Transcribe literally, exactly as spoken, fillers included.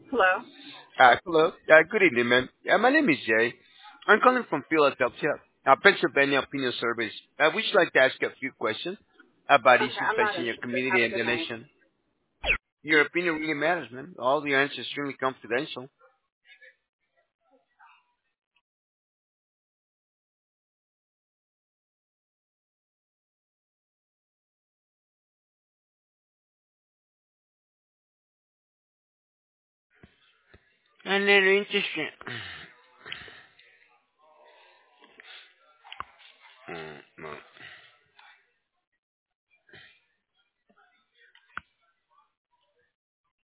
Hello. Uh, hello. Uh, good evening, ma'am. Uh, my name is Jay. I'm calling from Philadelphia, uh, Pennsylvania Opinion Service. I would like to ask you a few questions about Okay, issues I'm not facing your interested. community Have a and good the night. nation. Your opinion really matters, ma'am. All the answers are extremely confidential. And they're interesting. Mm, no.